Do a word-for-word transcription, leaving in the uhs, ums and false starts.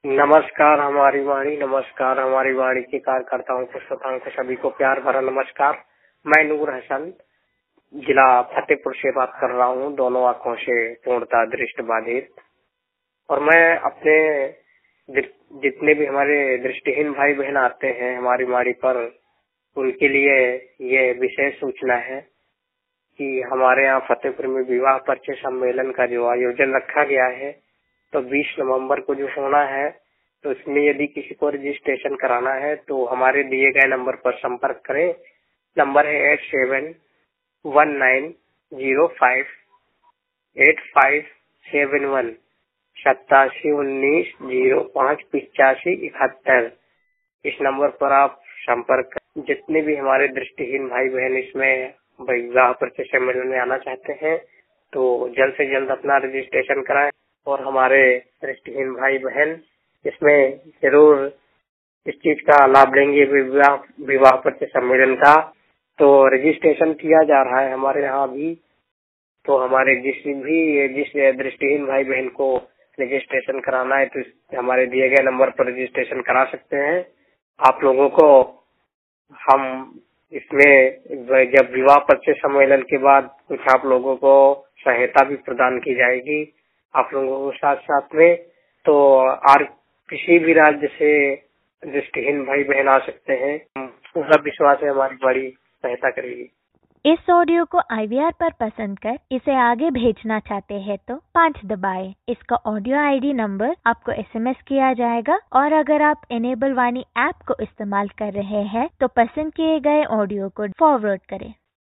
नमस्कार हमारी वाणी, नमस्कार हमारी वाणी के कार्यकर्ताओं को, श्रोताओं को सभी को प्यार भरा नमस्कार। मैं नूर हसन जिला फतेहपुर से बात कर रहा हूँ, दोनों आंखों से पूर्णतः दृष्टि बाधित। और मैं अपने जितने भी हमारे दृष्टिहीन भाई बहन आते हैं हमारी वाणी पर, उनके लिए ये विशेष सूचना है कि हमारे यहाँ फतेहपुर में विवाह परिचय सम्मेलन का जो आयोजन रखा गया है, तो बीस नवंबर को जो होना है, तो इसमें यदि किसी को रजिस्ट्रेशन कराना है तो हमारे दिए गए नंबर पर संपर्क करें। नंबर है eight seven one nine zero five eight five seven one सत्तासी उन्नीस जीरो पाँच पिचासी इकहत्तर। इस नंबर पर आप संपर्क करें। जितने भी हमारे दृष्टिहीन भाई बहन इसमें विवाह परिचय सम्मेलन में आना चाहते हैं तो जल्द से जल्द अपना रजिस्ट्रेशन कराएं और हमारे दृष्टिहीन भाई बहन इसमें जरूर इस चीज का लाभ लेंगे। विवाह विवाह परिचय सम्मेलन का तो रजिस्ट्रेशन किया जा रहा है हमारे यहाँ भी। तो हमारे जिस भी जिस दृष्टिहीन भाई बहन को रजिस्ट्रेशन कराना है तो हमारे दिए गए नंबर पर रजिस्ट्रेशन करा सकते हैं। आप लोगों को हम इसमें जब विवाह परिचय सम्मेलन के बाद कुछ आप लोगों को सहायता भी प्रदान की जाएगी आप लोगों को साथ साथ में। तो और किसी भी राज्य से दृष्टिहीन भाई बहन आ सकते हैं, पूरा विश्वास है हमारी बड़ी सहायता करेगी। इस ऑडियो को आई वी आर पर पसंद कर इसे आगे भेजना चाहते हैं तो पाँच दबाएं। इसका ऑडियो आई डी नंबर आपको एस एम एस किया जाएगा। और अगर आप इनेबल वाणी ऐप को इस्तेमाल कर रहे हैं तो पसंद किए गए ऑडियो को फॉरवर्ड करें।